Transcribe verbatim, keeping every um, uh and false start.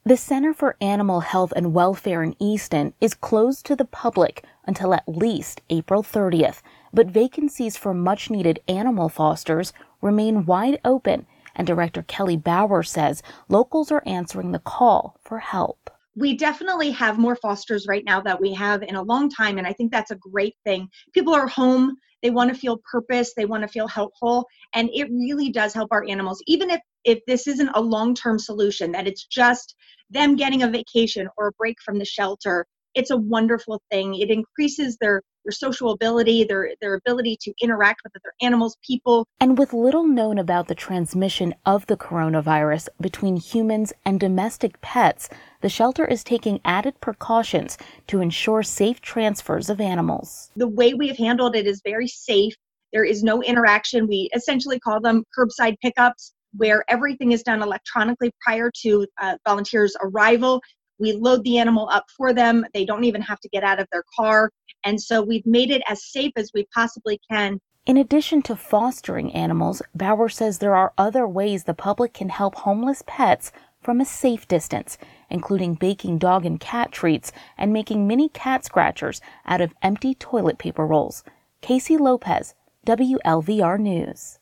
The Center for Animal Health and Welfare in Easton is closed to the public until at least April thirtieth, but vacancies for much-needed animal fosters remain wide open, and Director Kelly Bauer says locals are answering the call for help. We definitely have more fosters right now than we have in a long time, and I think that's a great thing. People are home, they want to feel purpose, they want to feel helpful, and it really does help our animals, even if, if this isn't a long-term solution, that it's just them getting a vacation or a break from the shelter. It's a wonderful thing. It increases their, their social ability, their, their ability to interact with other animals, people. And with little known about the transmission of the coronavirus between humans and domestic pets, the shelter is taking added precautions to ensure safe transfers of animals. The way we have handled it is very safe. There is no interaction. We essentially call them curbside pickups, where everything is done electronically prior to uh, volunteers' arrival. We load the animal up for them. They don't even have to get out of their car. And so we've made it as safe as we possibly can. In addition to fostering animals, Bauer says there are other ways the public can help homeless pets from a safe distance, including baking dog and cat treats and making mini cat scratchers out of empty toilet paper rolls. Casey Lopez, W L V R News.